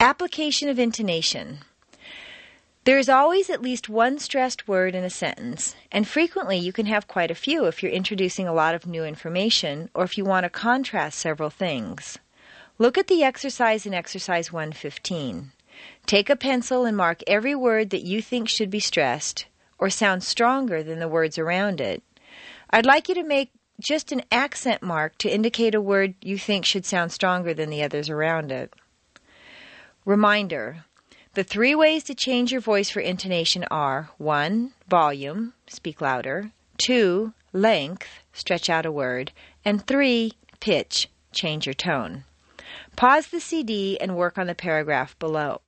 Application of intonation. There is always at least one stressed word in a sentence, and frequently you can have quite a few if you're introducing a lot of new information or if you want to contrast several things. Look at the exercise in Exercise 115. Take a pencil and mark every word that you think should be stressed or sound stronger than the words around it. I'd like you to make just an accent mark to indicate a word you think should sound stronger than the others around it. Reminder. The 3 ways to change your voice for intonation are 1. Volume, speak louder, 2. Length, stretch out a word, and 3. Pitch, change your tone. Pause the CD and work on the paragraph below.